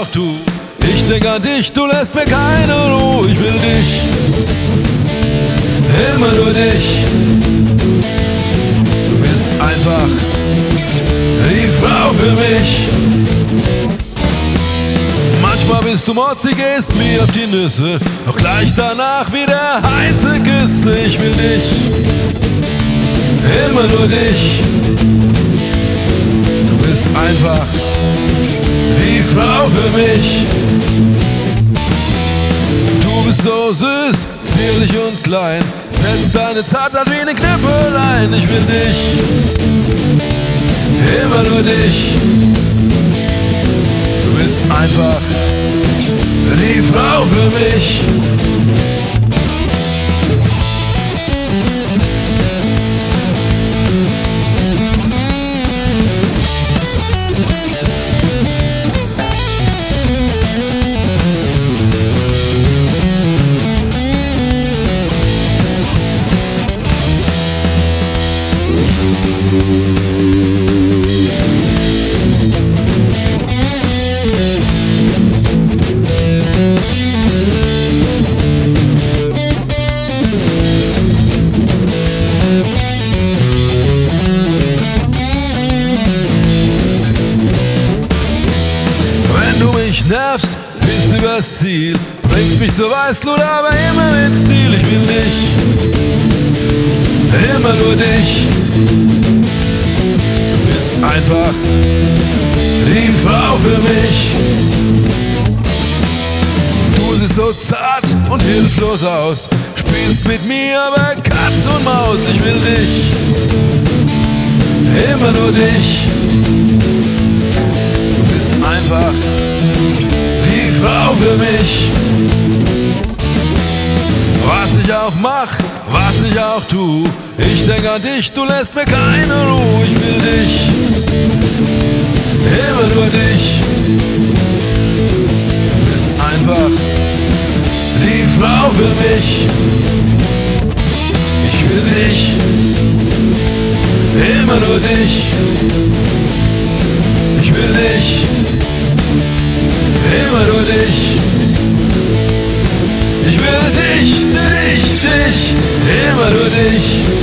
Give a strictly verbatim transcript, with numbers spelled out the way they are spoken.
auch du. Ich denk an dich, du lässt mir keine Ruhe. Ich will dich, immer nur dich. Du bist einfach die Frau für mich. Manchmal bist du motzig, gehst mir auf die Nüsse, doch gleich danach wieder heiße Küsse. Ich will dich, immer nur dich. Du bist einfach die Frau für mich. Du bist so süß, zierlich und klein, setzt deine Zartheit wie eine Knippel ein. Ich will dich, immer nur dich. Du bist einfach die Frau für mich. Nervst bis übers Ziel, bringst mich zur Weißglut, aber immer mit Stil. Ich will dich, immer nur dich. Du bist einfach die Frau für mich. Du siehst so zart und hilflos aus, spielst mit mir aber Katz und Maus. Ich will dich, immer nur dich. Du bist einfach die Frau für mich. Was ich auch mach, was ich auch tu, ich denk an dich, du lässt mir keine Ruhe. Ich will dich, immer nur dich. Du bist einfach die Frau für mich. Ich will dich, immer nur dich. Ich will dich, immer nur dich. Ich will dich, dich, dich, immer nur dich.